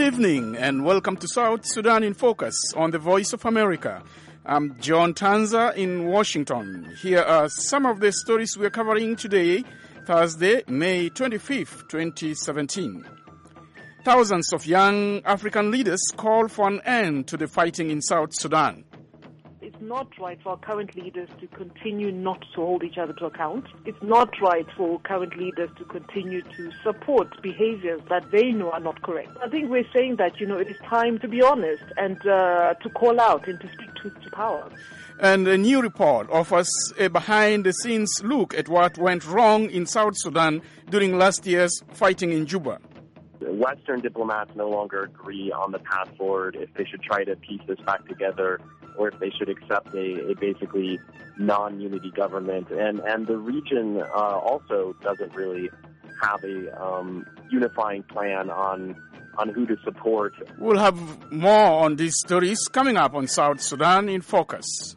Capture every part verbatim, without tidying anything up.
Good evening and welcome to South Sudan in Focus on the Voice of America. I'm John Tanza in Washington. Here are some of the stories we're covering today, Thursday, May twenty-fifth, twenty seventeen. Thousands of young African leaders call for an end to the fighting in South Sudan. It's not right for our current leaders to continue not to hold each other to account. It's not right for current leaders to continue to support behaviors that they know are not correct. I think we're saying that, you know, it is time to be honest and uh, to call out and to speak truth to power. And a new report offers a behind-the-scenes look at what went wrong in South Sudan during last year's fighting in Juba. Western diplomats no longer agree on the path forward, if they should try to piece this back together or if they should accept a, a basically non-unity government. And, and the region uh, also doesn't really have a um, unifying plan on on who to support. We'll have more on these stories coming up on South Sudan in Focus.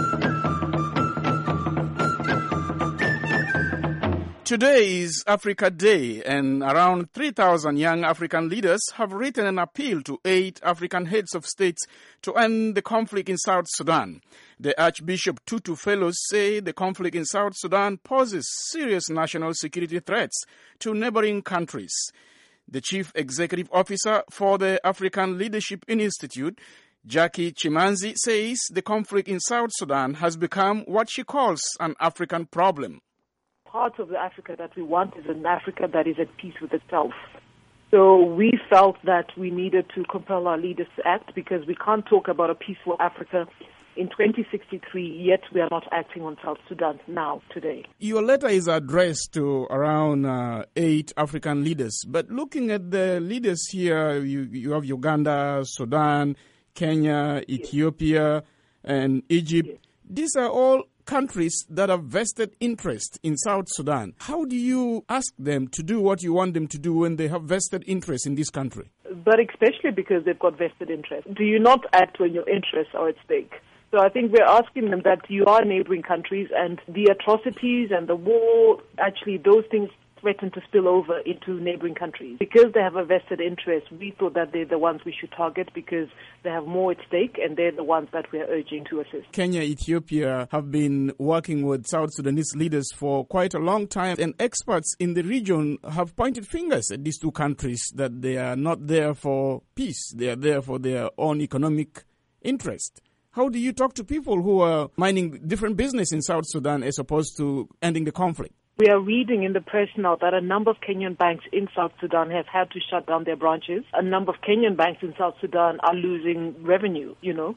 Today is Africa Day, and around three thousand young African leaders have written an appeal to eight African heads of states to end the conflict in South Sudan. The Archbishop Tutu Fellows say the conflict in South Sudan poses serious national security threats to neighboring countries. The Chief Executive Officer for the African Leadership Institute, Jackie Chimanzi, says the conflict in South Sudan has become what she calls an African problem. Part of the Africa that we want is an Africa that is at peace with itself. So we felt that we needed to compel our leaders to act because we can't talk about a peaceful Africa in twenty sixty-three, yet we are not acting on South Sudan now, today. Your letter is addressed to around uh, eight African leaders, but looking at the leaders here, you, you have Uganda, Sudan, Kenya, Ethiopia, and Egypt. Yes. These are all countries that have vested interest in South Sudan. How do you ask them to do what you want them to do when they have vested interest in this country? But especially because they've got vested interest. Do you not act when your interests are at stake? So I think we're asking them that you are neighboring countries and the atrocities and the war, actually those things threaten to spill over into neighboring countries. Because they have a vested interest, we thought that they're the ones we should target because they have more at stake and they're the ones that we're urging to assist. Kenya, Ethiopia have been working with South Sudanese leaders for quite a long time, and experts in the region have pointed fingers at these two countries that they are not there for peace. They are there for their own economic interest. How do you talk to people who are minding different business in South Sudan as opposed to ending the conflict? We are reading in the press now that a number of Kenyan banks in South Sudan have had to shut down their branches. A number of Kenyan banks in South Sudan are losing revenue, you know.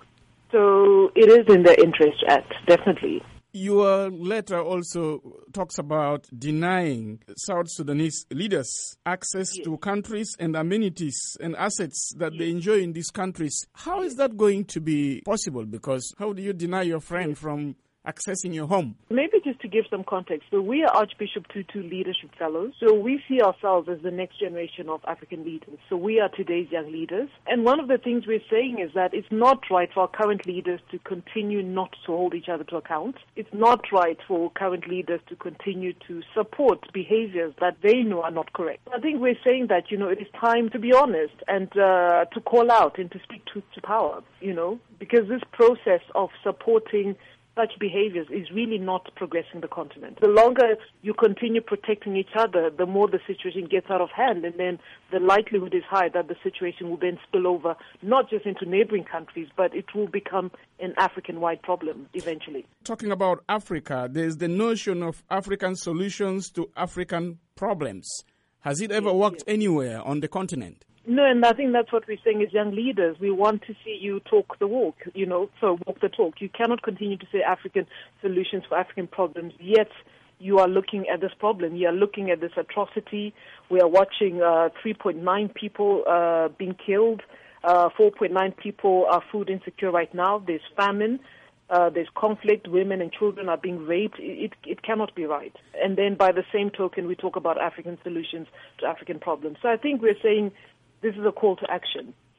So it is in their interest to act, definitely. Your letter also talks about denying South Sudanese leaders access yes. to countries and amenities and assets that yes. they enjoy in these countries. How is that going to be possible? Because how do you deny your friend yes. from accessing your home? Maybe just to give some context. So we are Archbishop Tutu Leadership Fellows. So we see ourselves as the next generation of African leaders. So we are today's young leaders. And one of the things we're saying is that it's not right for our current leaders to continue not to hold each other to account. It's not right for current leaders to continue to support behaviors that they know are not correct. I think we're saying that, you know, it is time to be honest and uh, to call out and to speak truth to power, you know, because this process of supporting such behaviors is really not progressing the continent. The longer you continue protecting each other, the more the situation gets out of hand, and then the likelihood is high that the situation will then spill over, not just into neighboring countries, but it will become an African-wide problem eventually. Talking about Africa, there's the notion of African solutions to African problems. Has it ever yes, worked yes. anywhere on the continent? No, and I think that's what we're saying as young leaders. We want to see you talk the walk, you know, so walk the talk. You cannot continue to say African solutions for African problems, yet you are looking at this problem. You are looking at this atrocity. We are watching uh, three point nine people uh, being killed. Uh, four point nine people are food insecure right now. There's famine. Uh, there's conflict, women and children are being raped. It, it it cannot be right. And then by the same token, we talk about African solutions to African problems. So I think we're saying this is a call to action.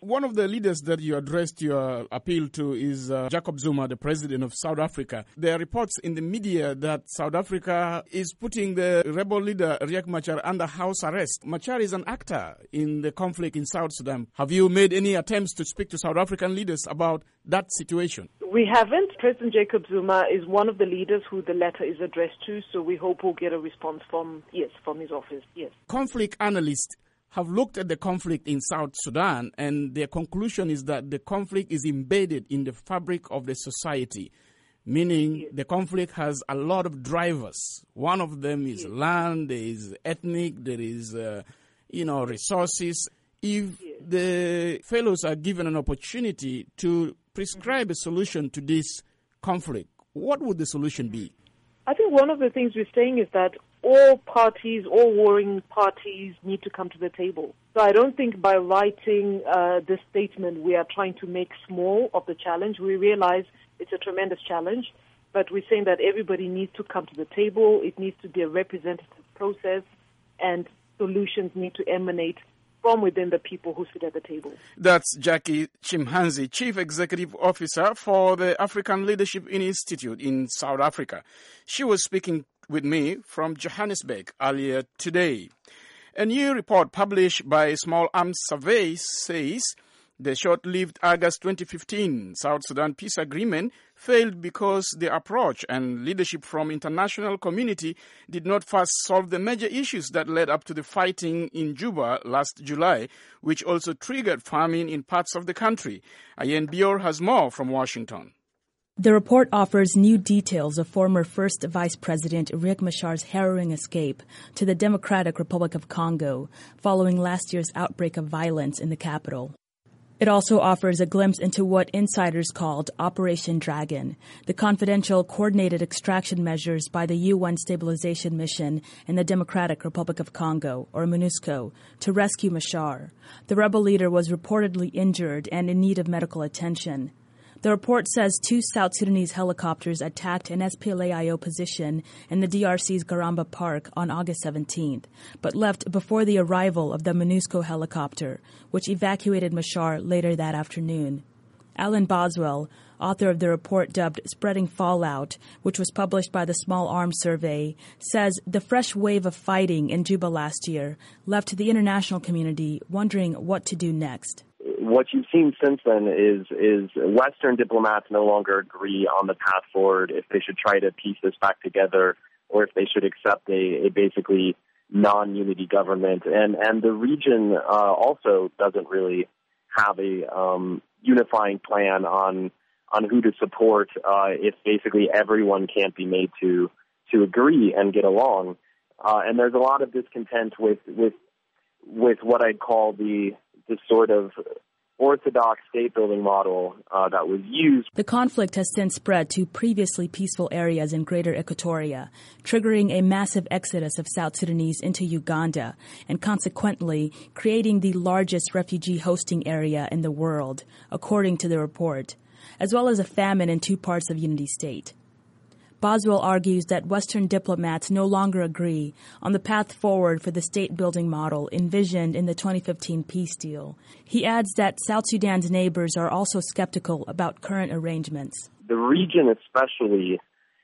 One of the leaders that you addressed your appeal to is uh, Jacob Zuma, the president of South Africa. There are reports in the media that South Africa is putting the rebel leader Riek Machar under house arrest. Machar is an actor in the conflict in South Sudan. Have you made any attempts to speak to South African leaders about that situation? We haven't. President Jacob Zuma is one of the leaders who the letter is addressed to, so we hope we'll get a response from, yes, from his office, yes. Conflict analysts have looked at the conflict in South Sudan, and their conclusion is that the conflict is embedded in the fabric of the society, meaning yes. the conflict has a lot of drivers. One of them is yes. land, there is ethnic, there is, uh, you know, resources. If yes. the fellows are given an opportunity to prescribe a solution to this conflict, what would the solution be? I think one of the things we're saying is that all parties, all warring parties need to come to the table. So I don't think by writing uh, this statement we are trying to make small of the challenge. We realize it's a tremendous challenge, but we're saying that everybody needs to come to the table. It needs to be a representative process, and solutions need to emanate from within the people who sit at the table. That's Jackie Chimhanzi, Chief Executive Officer for the African Leadership Institute in South Africa. She was speaking with me from Johannesburg earlier today. A new report published by Small Arms Survey says the short-lived August twenty fifteen South Sudan peace agreement failed because the approach and leadership from international community did not first solve the major issues that led up to the fighting in Juba last July, which also triggered famine in parts of the country. Ayen Bior has more from Washington. The report offers new details of former First Vice President Riek Machar's harrowing escape to the Democratic Republic of Congo following last year's outbreak of violence in the capital. It also offers a glimpse into what insiders called Operation Dragon, the confidential coordinated extraction measures by the U N Stabilization Mission in the Democratic Republic of Congo, or MONUSCO, to rescue Machar. The rebel leader was reportedly injured and in need of medical attention. The report says two South Sudanese helicopters attacked an S P L A I O position in the D R C's Garamba Park on August seventeenth, but left before the arrival of the MONUSCO helicopter, which evacuated Machar later that afternoon. Alan Boswell, author of the report dubbed Spreading Fallout, which was published by the Small Arms Survey, says the fresh wave of fighting in Juba last year left the international community wondering what to do next. What you've seen since then is is Western diplomats no longer agree on the path forward, if they should try to piece this back together or if they should accept a, a basically non-unity government. And, and the region uh, also doesn't really have a um, unifying plan on on who to support uh, if basically everyone can't be made to to agree and get along. Uh, and there's a lot of discontent with with with what I'd call the the sort of orthodox state-building model uh, that was used. The conflict has since spread to previously peaceful areas in Greater Equatoria, triggering a massive exodus of South Sudanese into Uganda and consequently creating the largest refugee hosting area in the world, according to the report, as well as a famine in two parts of Unity State. Boswell argues that Western diplomats no longer agree on the path forward for the state-building model envisioned in the twenty fifteen peace deal. He adds that South Sudan's neighbors are also skeptical about current arrangements. The region especially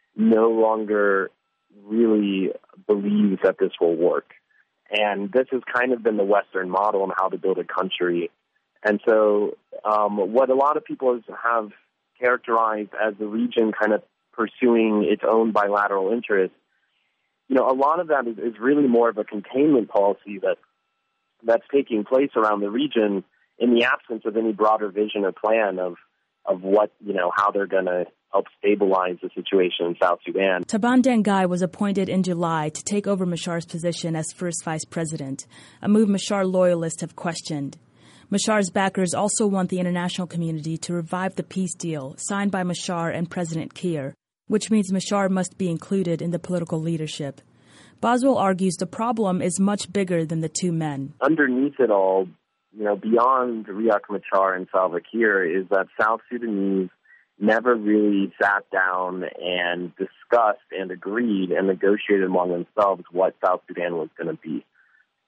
no longer really believes that this will work. And this has kind of been the Western model on how to build a country. And so um, what a lot of people have characterized as the region kind of pursuing its own bilateral interests, you know, a lot of that is, is really more of a containment policy that that's taking place around the region in the absence of any broader vision or plan of of what, you know, how they're going to help stabilize the situation in South Sudan. Taban Dengai was appointed in July to take over Machar's position as first vice president, a move Machar loyalists have questioned. Machar's backers also want the international community to revive the peace deal signed by Machar and President Kiir, which means Machar must be included in the political leadership. Boswell argues the problem is much bigger than the two men. Underneath it all, you know, beyond Riek Machar and Salva Kiir, is that South Sudanese never really sat down and discussed and agreed and negotiated among themselves what South Sudan was going to be.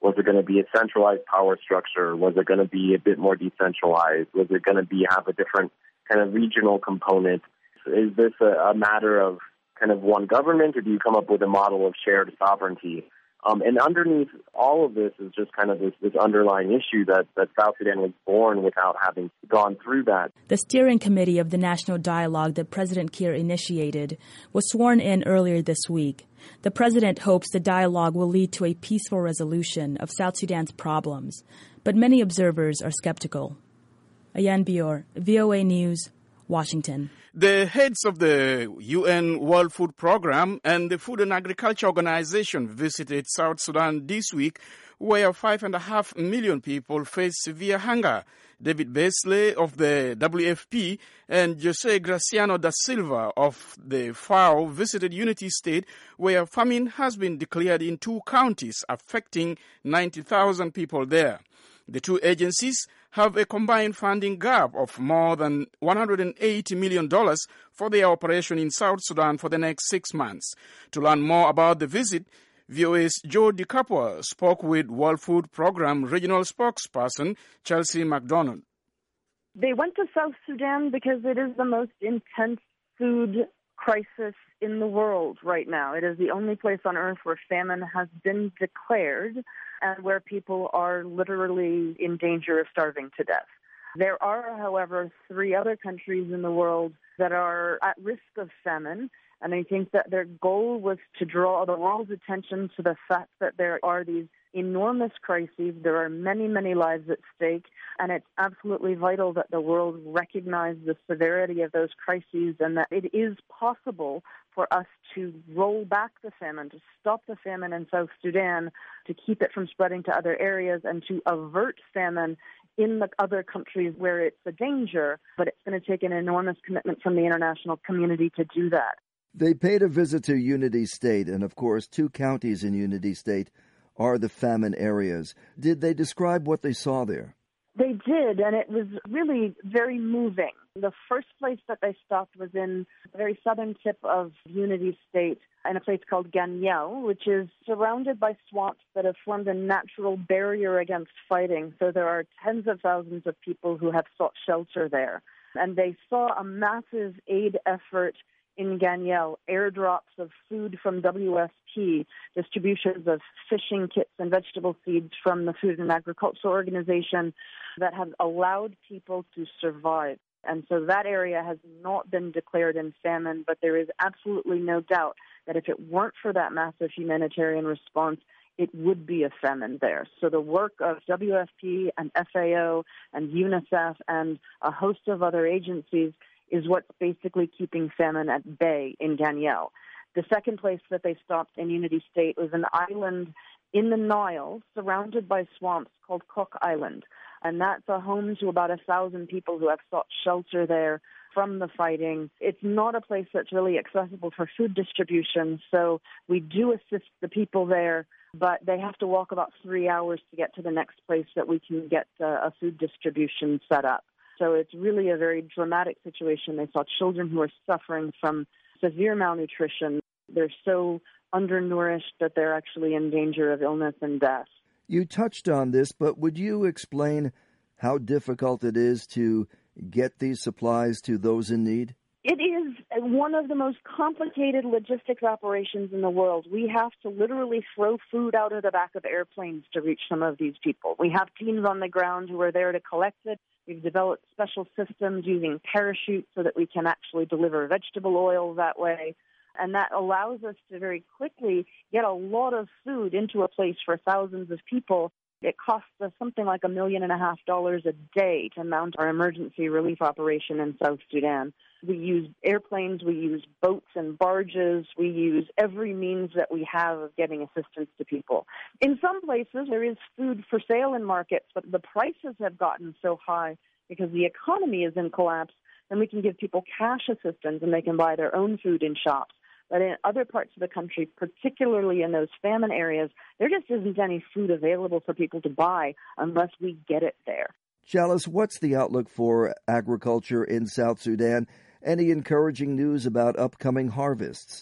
Was it going to be a centralized power structure? Was it going to be a bit more decentralized? Was it going to be have a different kind of regional component? Is this a, a matter of kind of one government, or do you come up with a model of shared sovereignty? Um, and underneath all of this is just kind of this, this underlying issue that, that South Sudan was born without having gone through that. The steering committee of the national dialogue that President Kiir initiated was sworn in earlier this week. The president hopes the dialogue will lead to a peaceful resolution of South Sudan's problems, but many observers are skeptical. Ayan Bior, V O A News, Washington. The heads of the U N World Food Programme and the Food and Agriculture Organization visited South Sudan this week, where five and a half million people face severe hunger. David Beasley of the W F P and Jose Graciano da Silva of the F A O visited Unity State, where famine has been declared in two counties, affecting ninety thousand people there. The two agencies have a combined funding gap of more than one hundred eighty million dollars for their operation in South Sudan for the next six months. To learn more about the visit, V O A's Joe DeCapua spoke with World Food Programme regional spokesperson Chelsea MacDonald. They went to South Sudan because it is the most intense food crisis in the world right now. It is the only place on earth where famine has been declared and where people are literally in danger of starving to death. There are, however, three other countries in the world that are at risk of famine, and I think that their goal was to draw the world's attention to the fact that there are these enormous crises. There are many, many lives at stake, and it's absolutely vital that the world recognize the severity of those crises and that it is possible for us to roll back the famine, to stop the famine in South Sudan, to keep it from spreading to other areas, and to avert famine in the other countries where it's a danger. But it's going to take an enormous commitment from the international community to do that. They paid a visit to Unity State, and of course, two counties in Unity State are the famine areas. Did they describe what they saw there? They did, and it was really very moving. The first place that they stopped was in the very southern tip of Unity State, in a place called Ganyel, which is surrounded by swamps that have formed a natural barrier against fighting. So there are tens of thousands of people who have sought shelter there. And they saw a massive aid effort in Ganyel, airdrops of food from W F P, distributions of fishing kits and vegetable seeds from the Food and Agriculture Organization that have allowed people to survive. And so that area has not been declared in famine, but there is absolutely no doubt that if it weren't for that massive humanitarian response, it would be a famine there. So the work of W F P and F A O and UNICEF and a host of other agencies is what's basically keeping famine at bay in Ganyel. The second place that they stopped in Unity State was an island in the Nile surrounded by swamps called Cook Island. And that's a home to about a thousand people who have sought shelter there from the fighting. It's not a place that's really accessible for food distribution, so we do assist the people there, but they have to walk about three hours to get to the next place that we can get uh, a food distribution set up. So it's really a very dramatic situation. They saw children who are suffering from severe malnutrition. They're so undernourished that they're actually in danger of illness and death. You touched on this, but would you explain how difficult it is to get these supplies to those in need? It is one of the most complicated logistics operations in the world. We have to literally throw food out of the back of airplanes to reach some of these people. We have teams on the ground who are there to collect it. We've developed special systems using parachutes so that we can actually deliver vegetable oil that way. And that allows us to very quickly get a lot of food into a place for thousands of people. It costs us something like a million and a half dollars a day to mount our emergency relief operation in South Sudan. We use airplanes, we use boats and barges, we use every means that we have of getting assistance to people. In some places, there is food for sale in markets, but the prices have gotten so high because the economy is in collapse, and we can give people cash assistance and they can buy their own food in shops. But in other parts of the country, particularly in those famine areas, there just isn't any food available for people to buy unless we get it there. Chalice, what's the outlook for agriculture in South Sudan? Any encouraging news about upcoming harvests?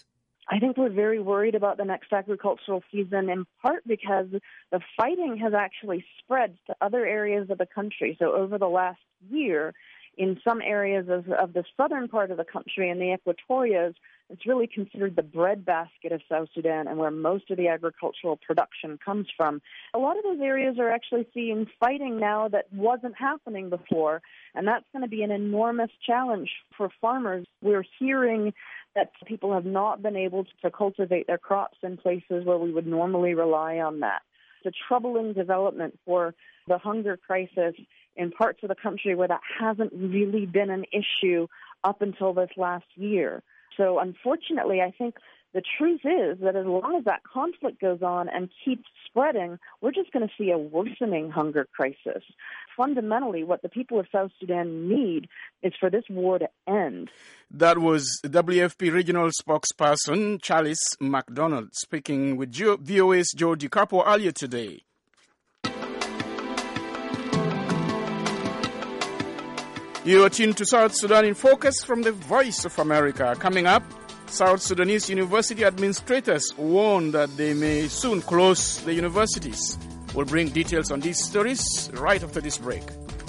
I think we're very worried about the next agricultural season, in part because the fighting has actually spread to other areas of the country. So over the last year, in some areas of, of the southern part of the country, in the Equatorias, it's really considered the breadbasket of South Sudan and where most of the agricultural production comes from. A lot of those areas are actually seeing fighting now that wasn't happening before, and that's going to be an enormous challenge for farmers. We're hearing that people have not been able to cultivate their crops in places where we would normally rely on that. It's a troubling development for the hunger crisis in parts of the country where that hasn't really been an issue up until this last year. So unfortunately, I think the truth is that as long as that conflict goes on and keeps spreading, we're just going to see a worsening hunger crisis. Fundamentally, what the people of South Sudan need is for this war to end. That was W F P regional spokesperson Charles MacDonald speaking with V O A's Joe DiCapo earlier today. You are tuned to South Sudan in Focus from the Voice of America. Coming up, South Sudanese university administrators warn that they may soon close the universities. We'll bring details on these stories right after this break.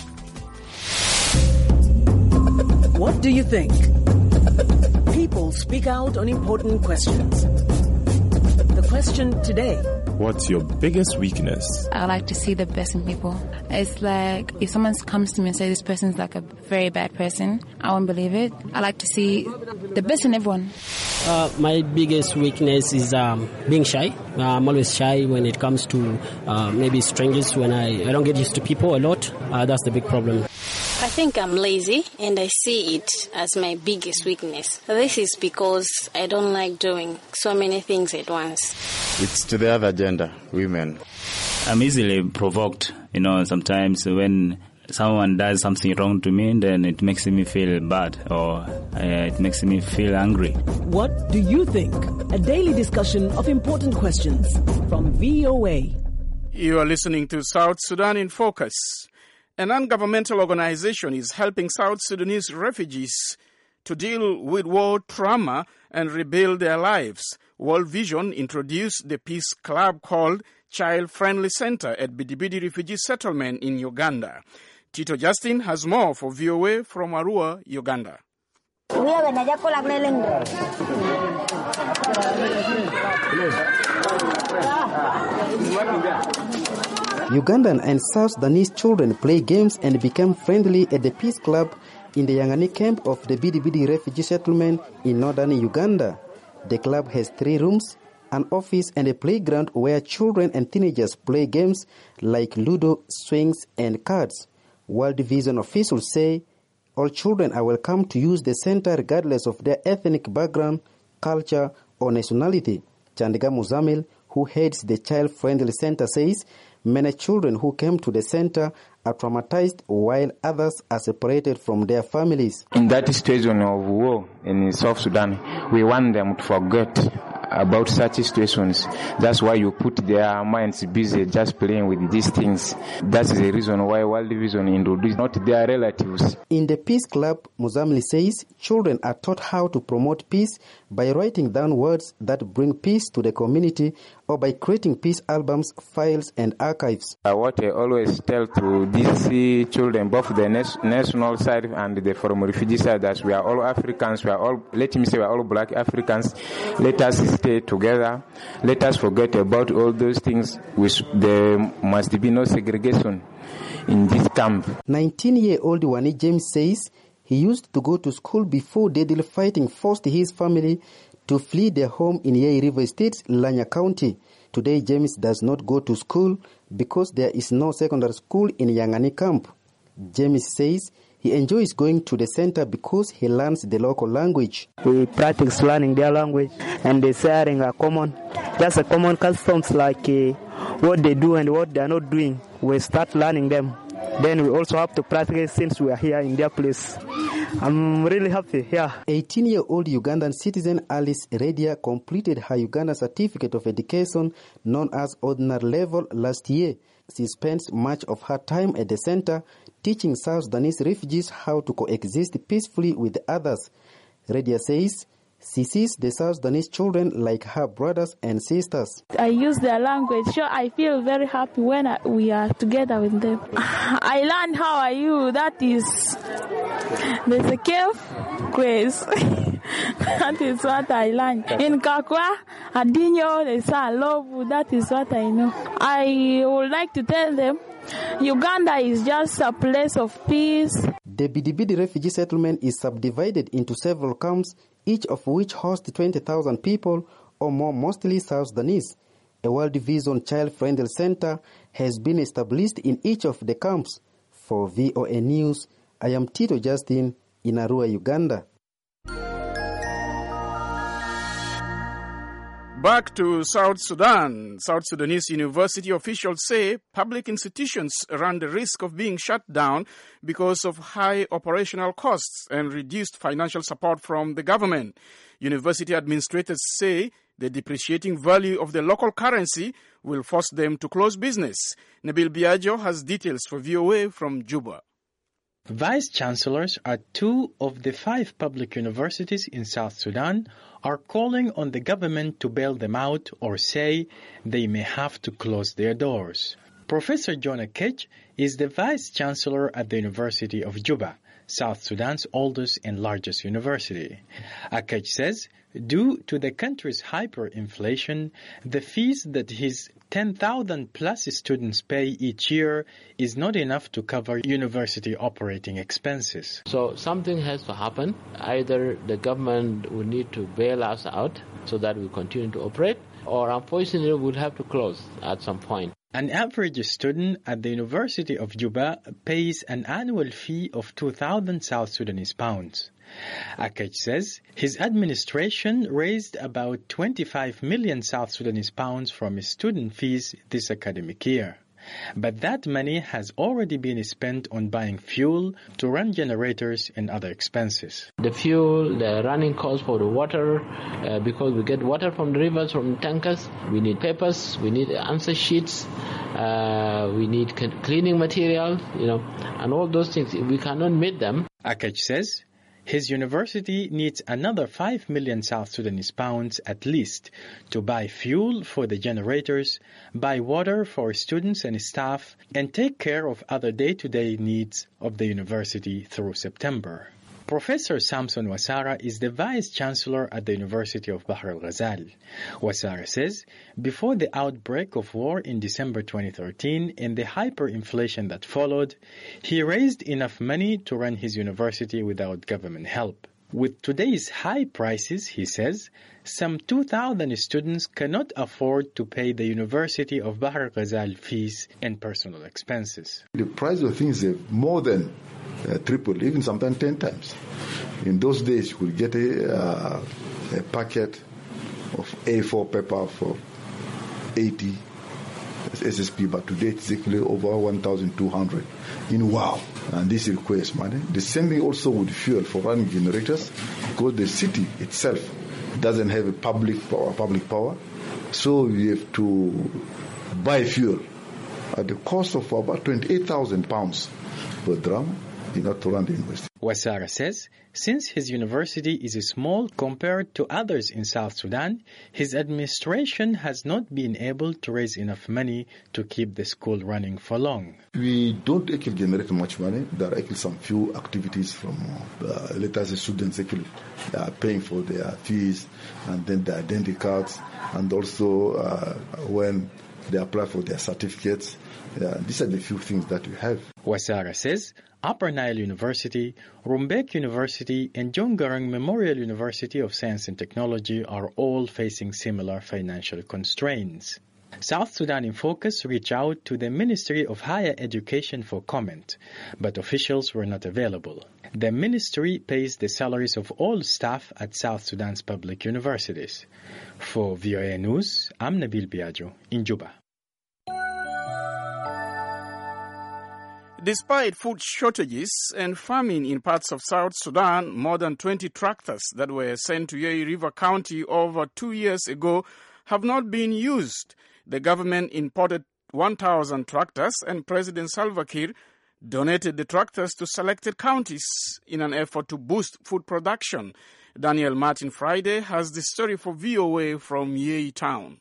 What do you think? People speak out on important questions. The question today: what's your biggest weakness? I like to see the best in people. It's like if someone comes to me and says this person's like a very bad person, I won't believe it. I like to see the best in everyone. Uh, my biggest weakness is um, being shy. Uh, I'm always shy when it comes to uh, maybe strangers. When I, I don't get used to people a lot, uh, that's the big problem. I think I'm lazy, and I see it as my biggest weakness. This is because I don't like doing so many things at once. It's to the other gender, women. I'm easily provoked, you know, sometimes when someone does something wrong to me, then it makes me feel bad or uh, it makes me feel angry. What do you think? A daily discussion of important questions from V O A. You are listening to South Sudan in Focus. An non-governmental organization is helping South Sudanese refugees to deal with war trauma and rebuild their lives. World Vision introduced the peace club called Child Friendly Center at Bidibidi Refugee Settlement in Uganda. Tito Justin has more for V O A from Arua, Uganda. Ugandan and South Sudanese children play games and become friendly at the Peace Club in the Yangani camp of the Bidibidi refugee settlement in northern Uganda. The club has three rooms, an office and a playground where children and teenagers play games like Ludo, swings and cards. World Vision officials say all children are welcome to use the center regardless of their ethnic background, culture or nationality. Chandiga Muzamil, who heads the Child Friendly Center, says many children who came to the center are traumatized while others are separated from their families. In that situation of war in South Sudan, we want them to forget about such situations. That's why you put their minds busy just playing with these things. That's the reason why World Vision introduced not their relatives. In the Peace Club, Muzamili says children are taught how to promote peace by writing down words that bring peace to the community or by creating peace albums, files and archives. Uh, what I always tell to these children, both the national side and the from refugee side, that we are all Africans, we are all, let me say we are all black Africans. Let us stay together. Let us forget about all those things. Which there must be no segregation in this camp. nineteen-year-old Wani James says he used to go to school before deadly fighting forced his family to flee their home in Yei River State, Lanya County. Today, James does not go to school because there is no secondary school in Yangani camp. James says he enjoys going to the center because he learns the local language. We practice learning their language and the sharing are common. Just a common customs like uh, what they do and what they are not doing. We start learning them. Then we also have to practice since we are here in their place. I'm really happy here. eighteen-year-old Ugandan citizen Alice Redia completed her Uganda Certificate of Education known as Ordinary Level last year. She spends much of her time at the center teaching South Sudanese refugees how to coexist peacefully with others. Redia says She sees the South Sudanese children like her brothers and sisters. I use their language, so I feel very happy when I, we are together with them. I learned how are you, that is, there's a cave quiz. That is what I learned. In Kakwa, Adinyo, there's a love, that is what I know. I would like to tell them, Uganda is just a place of peace. The Bidibidi refugee settlement is subdivided into several camps, each of which hosts twenty thousand people or more, mostly South Sudanese. A World Vision child-friendly center has been established in each of the camps. For V O A News, I am Tito Justin in Arua, Uganda. Back to South Sudan. South Sudanese university officials say public institutions run the risk of being shut down because of high operational costs and reduced financial support from the government. University administrators say the depreciating value of the local currency will force them to close business. Nabil Biagio has details for V O A from Juba. Vice-chancellors at two of the five public universities in South Sudan are calling on the government to bail them out or say they may have to close their doors. Professor John Akech is the vice-chancellor at the University of Juba, South Sudan's oldest and largest university. Akech says, due to the country's hyperinflation, the fees that his ten thousand plus students pay each year is not enough to cover university operating expenses. So something has to happen. Either the government will need to bail us out so that we continue to operate, or unfortunately we'll have to close at some point. An average student at the University of Juba pays an annual fee of two thousand South Sudanese pounds. Akech says his administration raised about twenty-five million South Sudanese pounds from his student fees this academic year. But that money has already been spent on buying fuel to run generators and other expenses. The fuel, the running costs for the water, uh, because we get water from the rivers, from tankers. We need papers, we need answer sheets, uh, we need cleaning material, you know, and all those things. If we cannot meet them. Akech says his university needs another five million South Sudanese pounds at least to buy fuel for the generators, buy water for students and staff, and take care of other day-to-day needs of the university through September. Professor Samson Wasara is the Vice-Chancellor at the University of Bahr el-Ghazal. Wasara says, before the outbreak of war in December twenty thirteen and the hyperinflation that followed, he raised enough money to run his university without government help. With today's high prices, he says, some two thousand students cannot afford to pay the University of Bahr el-Ghazal fees and personal expenses. The price of things have more than uh, tripled, even sometimes ten times. In those days, you could get a, uh, a packet of A four paper for eighty S S P, but today it's actually over one thousand two hundred in wow. And this requires money. The same thing also with fuel for running generators, because the city itself doesn't have a public power, public power. So we have to buy fuel at the cost of about twenty-eight thousand pounds per drum in order to run the university. Wasara says, since his university is small compared to others in South Sudan, his administration has not been able to raise enough money to keep the school running for long. We don't actually generate much money. There are actually some few activities from, uh, let us say, students actually uh, paying for their fees, and then the identity cards, and also uh, when they apply for their certificates. Uh, these are the few things that we have. Wasara says Upper Nile University, Rumbek University, and John Garang Memorial University of Science and Technology are all facing similar financial constraints. South Sudan in Focus reached out to the Ministry of Higher Education for comment, but officials were not available. The ministry pays the salaries of all staff at South Sudan's public universities. For V O A News, I'm Nabil Biagio in Juba. Despite food shortages and famine in parts of South Sudan, more than twenty tractors that were sent to Yei River County over two years ago have not been used. The government imported one thousand tractors, and President Salva Kiir donated the tractors to selected counties in an effort to boost food production. Daniel Martin Friday has the story for V O A from Yei Town.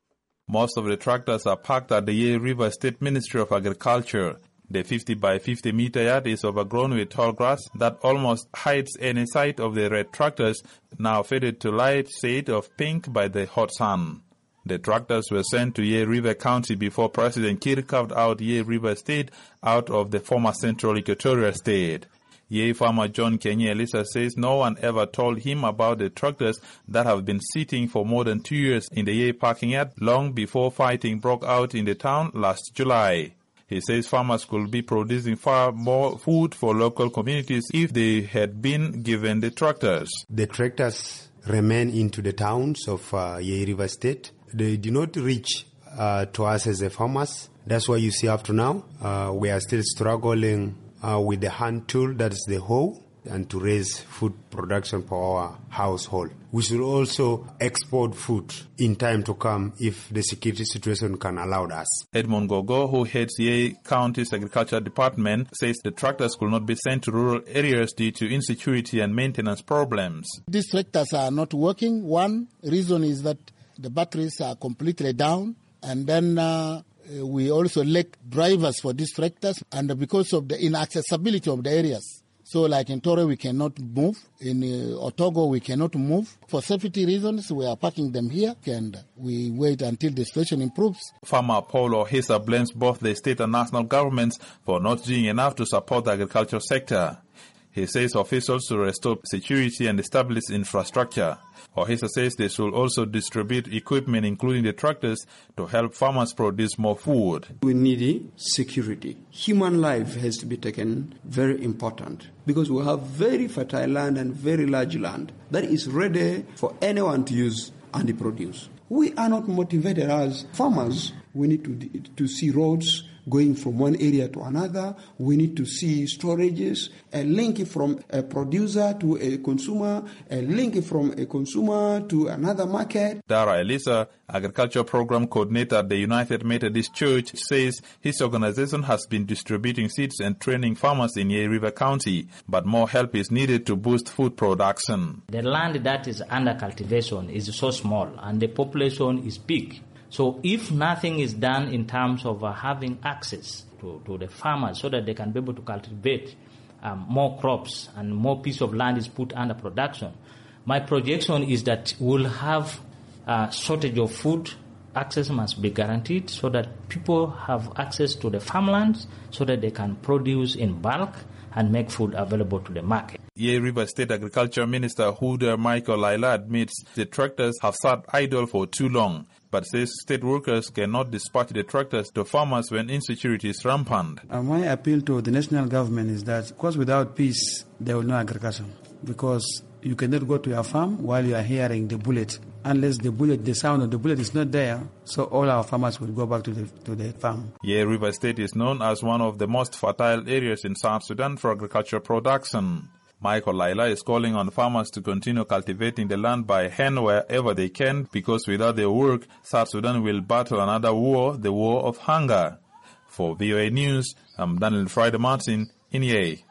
Most of the tractors are parked at the Yei River State Ministry of Agriculture. The fifty by fifty meter yard is overgrown with tall grass that almost hides any sight of the red tractors, now faded to light shade of pink by the hot sun. The tractors were sent to Yei River County before President Kiir carved out Yei River State out of the former Central Equatoria State. Yei farmer John Kenye Elisa says no one ever told him about the tractors that have been sitting for more than two years in the Yei parking yard long before fighting broke out in the town last July. He says farmers could be producing far more food for local communities if they had been given the tractors. The tractors remain into the towns of uh, Yei River State. They do not reach uh, to us as the farmers. That's why you see up to now, uh, we are still struggling uh, with the hand tool, that is the hoe, and to raise food production for our household. We should also export food in time to come if the security situation can allow us. Edmond Gogo, who heads Yei County's Agriculture Department, says the tractors could not be sent to rural areas due to insecurity and maintenance problems. These tractors are not working. One reason is that the batteries are completely down, and then uh, we also lack drivers for these tractors, and because of the inaccessibility of the areas. So like in Tore, we cannot move. In uh, Otogo, we cannot move. For safety reasons, we are parking them here, and we wait until the situation improves. Farmer Paul Ohisa blames both the state and national governments for not doing enough to support the agricultural sector. He says officials should restore security and establish infrastructure. Ohisa says they should also distribute equipment, including the tractors, to help farmers produce more food. We need security. Human life has to be taken very important because we have very fertile land and very large land that is ready for anyone to use and produce. We are not motivated as farmers. We need to, to see roads going from one area to another. We need to see storages, a link from a producer to a consumer, a link from a consumer to another market. Dara Elisa, Agriculture Program Coordinator at the United Methodist Church, says his organization has been distributing seeds and training farmers in Yei River County, but more help is needed to boost food production. The land that is under cultivation is so small and the population is big. So if nothing is done in terms of uh, having access to, to the farmers so that they can be able to cultivate um, more crops and more piece of land is put under production, my projection is that we'll have a shortage of food. Access must be guaranteed so that people have access to the farmlands so that they can produce in bulk and make food available to the market. Yei River State Agriculture Minister Huda Michael Laila admits the tractors have sat idle for too long, but says state workers cannot dispatch the tractors to farmers when insecurity is rampant. Uh, my appeal to the national government is that, of course, without peace, there will be no agriculture, because you cannot go to your farm while you are hearing the bullet. Unless the bullet, the sound of the bullet is not there, so all our farmers will go back to the to the farm. Yei River State is known as one of the most fertile areas in South Sudan for agricultural production. Michael Laila is calling on farmers to continue cultivating the land by hand wherever they can, because without their work, South Sudan will battle another war, the war of hunger. For V O A News, I'm Daniel Friday Martin in Yei.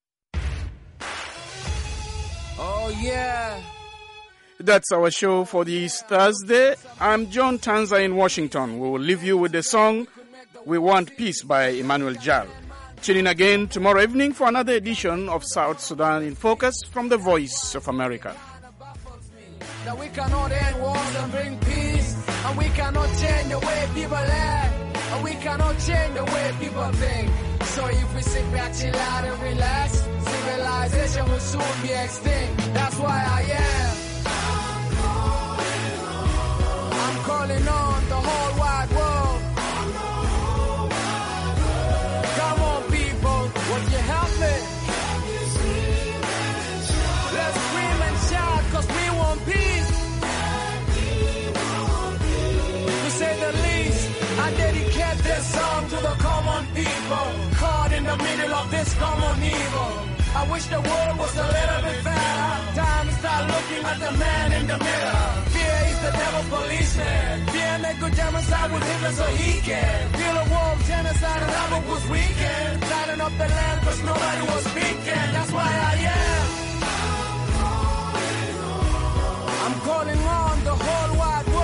Oh, yeah. That's our show for this Thursday. I'm John Tanza in Washington. We will leave you with the song We Want Peace by Emmanuel Jal. Tune in again tomorrow evening for another edition of South Sudan in Focus from the Voice of America. That we cannot end wars and bring peace, and we cannot change the way people act, and we cannot change the way people think. So if we sit back, chill out and relax, civilization will soon be extinct. That's why I am. I'm calling on the whole wide world. Come on, people, would you help me? Let's scream and shout, cause we want peace. To say the least, I dedicate this song to the common people, caught in the middle of this common evil. I wish the world was a little bit better. Time to start looking at the man in the mirror. Fear is the devil's policeman. Fear make good genocide with Hitler so he can. Feel a war of genocide and lava was weekend. Lighting up the land cause nobody was speaking. That's why I am. I'm calling on the whole wide